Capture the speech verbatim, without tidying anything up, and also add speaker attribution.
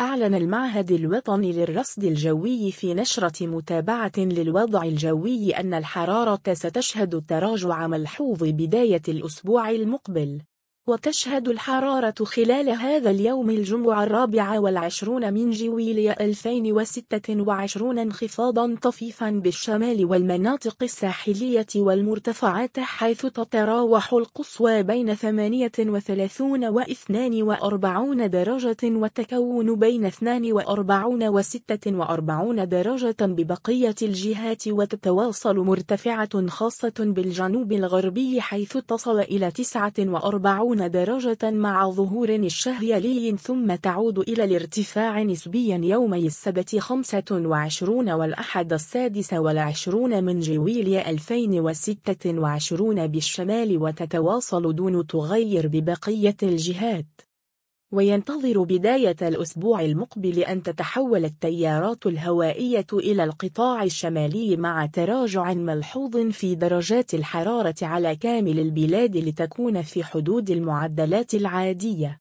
Speaker 1: أعلن المعهد الوطني للرصد الجوي في نشرة متابعة للوضع الجوي أن الحرارة ستشهد تراجع ملحوظ بداية الأسبوع المقبل، وتشهد الحرارة خلال هذا اليوم الجمعة الرابع والعشرون من جويلية ألفين وستة وعشرين انخفاضا طفيفا بالشمال والمناطق الساحلية والمرتفعات، حيث تتراوح القصوى بين ثمانية وثلاثين واثنين وأربعين درجة وتكون بين اثنين وأربعين وستة وأربعين درجة ببقية الجهات، وتتواصل مرتفعة خاصة بالجنوب الغربي حيث تصل إلى تسعة وأربعين درجة مع ظهور الشهر يلي، ثم تعود إلى الارتفاع نسبيا يومي السبت خمسة وعشرين والأحد السادس والعشرون من جويلية ألفين وستة وعشرين بالشمال، وتتواصل دون تغير ببقية الجهات. وينتظر بداية الأسبوع المقبل أن تتحول التيارات الهوائية إلى القطاع الشمالي مع تراجع ملحوظ في درجات الحرارة على كامل البلاد لتكون في حدود المعدلات العادية.